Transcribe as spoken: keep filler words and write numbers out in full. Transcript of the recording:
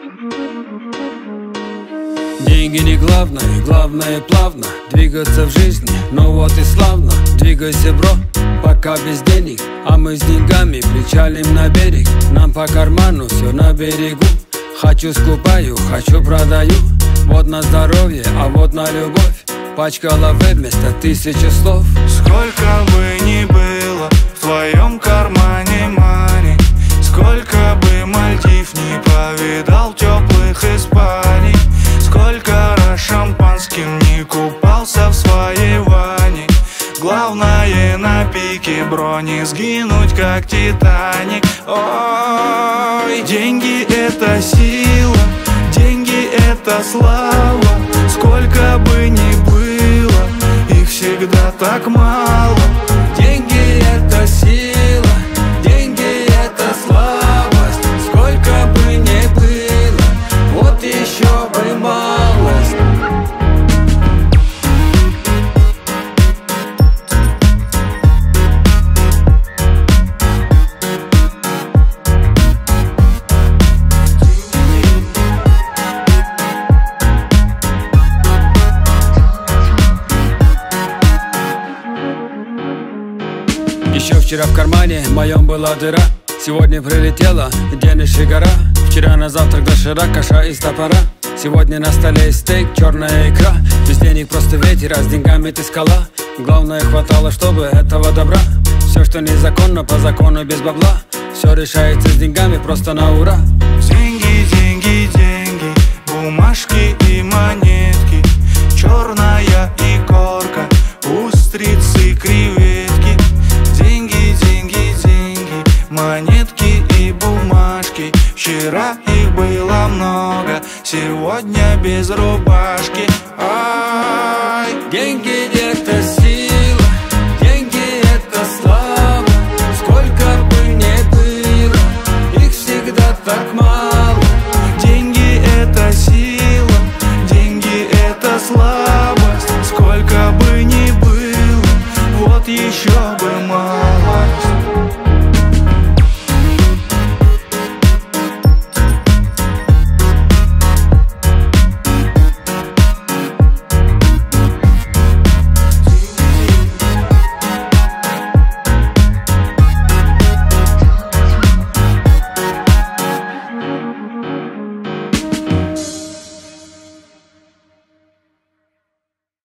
Деньги не главное, главное плавно двигаться в жизни. Ну вот и славно, двигайся, бро, пока без денег, а мы с деньгами причалим на берег. Нам по карману все на берегу. Хочу скупаю, хочу продаю. Вот на здоровье, а вот на любовь. Пачка лавэ вместо тысячи слов. Сколько бы ни было в твоем кармане мани, сколько бы Мальдив не повидал теплых Испаний, сколько раз шампанским не купался в своей ванне, главное на пике, бро, не сгинуть как Титаник. Ой, деньги это сила, деньги это слава. Сколько бы ни было, их всегда так мало. Деньги это сила, деньги это слабость. Сколько бы ни было, вот еще бы малость. Еще вчера в кармане моем была дыра, сегодня прилетела денежная гора. Вчера на завтрак доширак, каша из топора. Сегодня на столе стейк, черная икра. Без денег просто ветер, а с деньгами ты скала. Главное хватало, чтобы этого добра. Все, что незаконно, по закону без бабла. Все решается с деньгами просто на ура. Деньги, деньги, деньги, бумажки и монетки, черная икорка, устрицы, креветки. Деньги, деньги, деньги, монетки и бумажки. Вчера их было много, сегодня без рубашки. Ай, деньги это сила, деньги это слава. Сколько бы ни было, их всегда так мало. деньги это сила, деньги это слабость. Сколько бы ни было, вот еще бы малость.